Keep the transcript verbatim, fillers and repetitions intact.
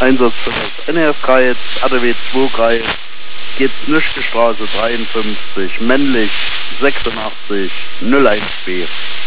Einsatz für das N R S-Kreis, A D W zwei-Kreis, Geht's-Nüschke-Straße dreiundfünfzig, männlich sechsundachtzig null eins B.